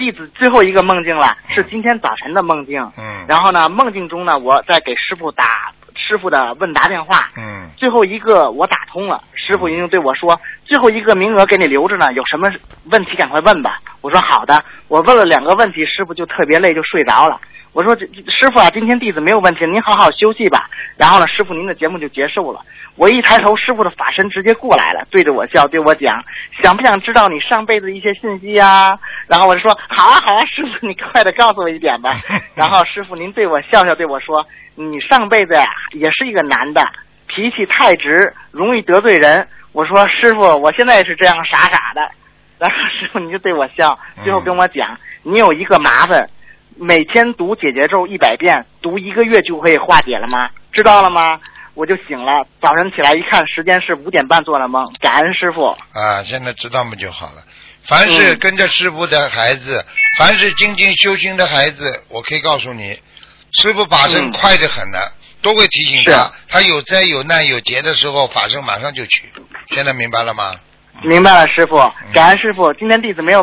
弟子最后一个梦境了，是今天早晨的梦境。然后呢，梦境中呢，我在给师傅打师傅的问答电话。最后一个我打通了，师傅已经对我说，最后一个名额给你留着呢，有什么问题赶快问吧。我说好的，我问了2个问题，师傅就特别累，就睡着了。我说师傅啊，今天弟子没有问题，您好好休息吧。然后呢，师傅您的节目就结束了。我一抬头，师傅的法身直接过来了，对着我笑，对我讲，想不想知道你上辈子一些信息啊？然后我就说好啊好啊，师傅你快点告诉我一点吧。然后师傅您对我笑笑，对我说，你上辈子呀也是一个男的，脾气太直，容易得罪人。我说师傅，我现在也是这样傻傻的。然后师傅你就对我笑，最后跟我讲，你有一个麻烦，每天读解结咒100遍，读1个月就可以化解了吗？知道了吗？我就醒了，早晨起来一看，时间是5点半做了梦，感恩师傅。 啊，现在知道嘛就好了。凡是跟着师傅的孩子，凡是精进修心的孩子，我可以告诉你，师傅法身快得很的，都会提醒他，他有灾有难有劫的时候，法身马上就去。现在明白了吗？ 明白了，师傅，感恩师傅。今天弟子没有